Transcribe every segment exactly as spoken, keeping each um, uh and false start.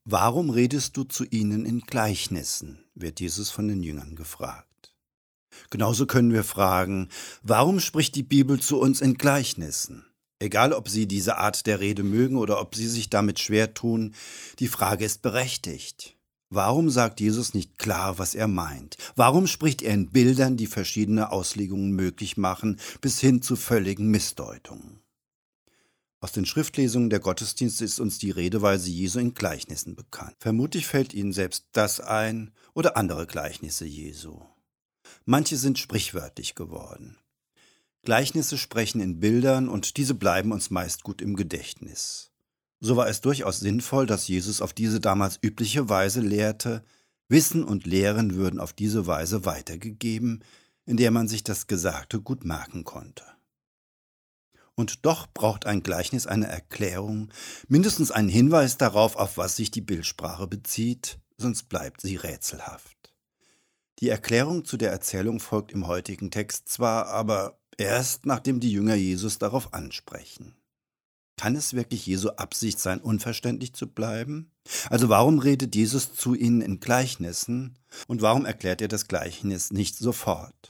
Warum redest du zu ihnen in Gleichnissen? Wird Jesus von den Jüngern gefragt. Genauso können wir fragen, warum spricht die Bibel zu uns in Gleichnissen? Egal, ob Sie diese Art der Rede mögen oder ob Sie sich damit schwer tun, die Frage ist berechtigt. Warum sagt Jesus nicht klar, was er meint? Warum spricht er in Bildern, die verschiedene Auslegungen möglich machen, bis hin zu völligen Missdeutungen? Aus den Schriftlesungen der Gottesdienste ist uns die Redeweise Jesu in Gleichnissen bekannt. Vermutlich fällt Ihnen selbst das ein oder andere Gleichnisse Jesu. Manche sind sprichwörtlich geworden. Gleichnisse sprechen in Bildern und diese bleiben uns meist gut im Gedächtnis. So war es durchaus sinnvoll, dass Jesus auf diese damals übliche Weise lehrte. Wissen und Lehren würden auf diese Weise weitergegeben, in der man sich das Gesagte gut merken konnte. Und doch braucht ein Gleichnis eine Erklärung, mindestens einen Hinweis darauf, auf was sich die Bildsprache bezieht, sonst bleibt sie rätselhaft. Die Erklärung zu der Erzählung folgt im heutigen Text zwar, aber erst nachdem die Jünger Jesus darauf ansprechen. Kann es wirklich Jesu Absicht sein, unverständlich zu bleiben? Also warum redet Jesus zu ihnen in Gleichnissen und warum erklärt er das Gleichnis nicht sofort?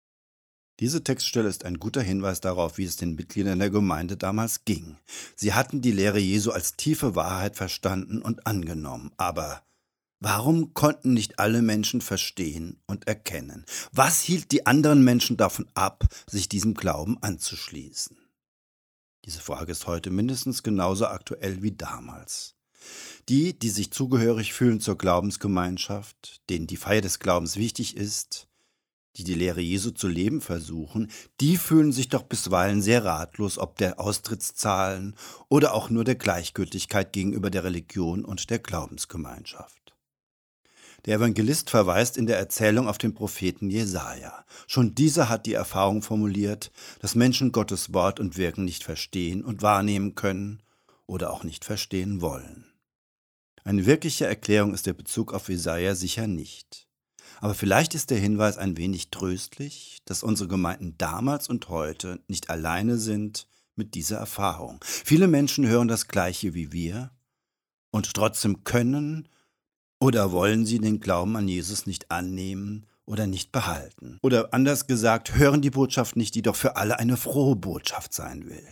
Diese Textstelle ist ein guter Hinweis darauf, wie es den Mitgliedern der Gemeinde damals ging. Sie hatten die Lehre Jesu als tiefe Wahrheit verstanden und angenommen, aber warum konnten nicht alle Menschen verstehen und erkennen? Was hielt die anderen Menschen davon ab, sich diesem Glauben anzuschließen? Diese Frage ist heute mindestens genauso aktuell wie damals. Die, die sich zugehörig fühlen zur Glaubensgemeinschaft, denen die Feier des Glaubens wichtig ist, die die Lehre Jesu zu leben versuchen, die fühlen sich doch bisweilen sehr ratlos ob der Austrittszahlen oder auch nur der Gleichgültigkeit gegenüber der Religion und der Glaubensgemeinschaft. Der Evangelist verweist in der Erzählung auf den Propheten Jesaja. Schon dieser hat die Erfahrung formuliert, dass Menschen Gottes Wort und Wirken nicht verstehen und wahrnehmen können oder auch nicht verstehen wollen. Eine wirkliche Erklärung ist der Bezug auf Jesaja sicher nicht. Aber vielleicht ist der Hinweis ein wenig tröstlich, dass unsere Gemeinden damals und heute nicht alleine sind mit dieser Erfahrung. Viele Menschen hören das Gleiche wie wir und trotzdem können oder wollen sie den Glauben an Jesus nicht annehmen oder nicht behalten. Oder anders gesagt, hören die Botschaft nicht, die doch für alle eine frohe Botschaft sein will.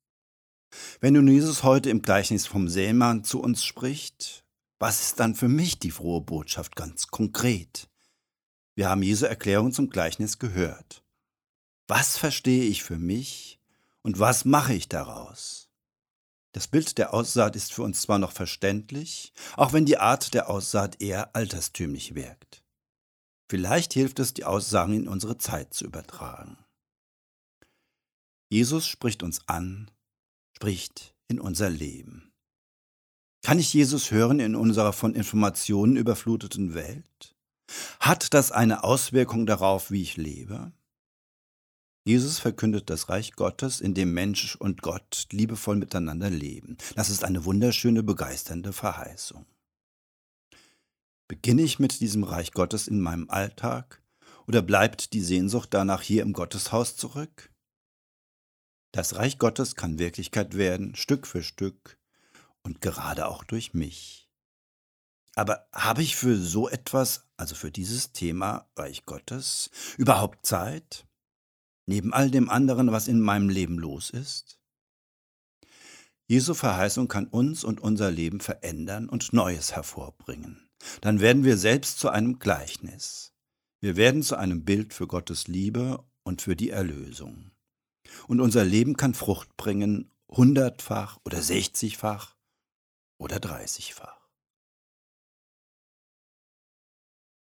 Wenn nun Jesus heute im Gleichnis vom Sämann zu uns spricht, was ist dann für mich die frohe Botschaft ganz konkret? Wir haben Jesu Erklärung zum Gleichnis gehört. Was verstehe ich für mich und was mache ich daraus? Das Bild der Aussaat ist für uns zwar noch verständlich, auch wenn die Art der Aussaat eher altertümlich wirkt. Vielleicht hilft es, die Aussagen in unsere Zeit zu übertragen. Jesus spricht uns an, spricht in unser Leben. Kann ich Jesus hören in unserer von Informationen überfluteten Welt? Hat das eine Auswirkung darauf, wie ich lebe? Jesus verkündet das Reich Gottes, in dem Mensch und Gott liebevoll miteinander leben. Das ist eine wunderschöne, begeisternde Verheißung. Beginne ich mit diesem Reich Gottes in meinem Alltag oder bleibt die Sehnsucht danach hier im Gotteshaus zurück? Das Reich Gottes kann Wirklichkeit werden, Stück für Stück und gerade auch durch mich. Aber habe ich für so etwas, also für dieses Thema Reich Gottes, überhaupt Zeit? Neben all dem anderen, was in meinem Leben los ist? Jesu Verheißung kann uns und unser Leben verändern und Neues hervorbringen. Dann werden wir selbst zu einem Gleichnis. Wir werden zu einem Bild für Gottes Liebe und für die Erlösung. Und unser Leben kann Frucht bringen, hundertfach oder sechzigfach oder dreißigfach.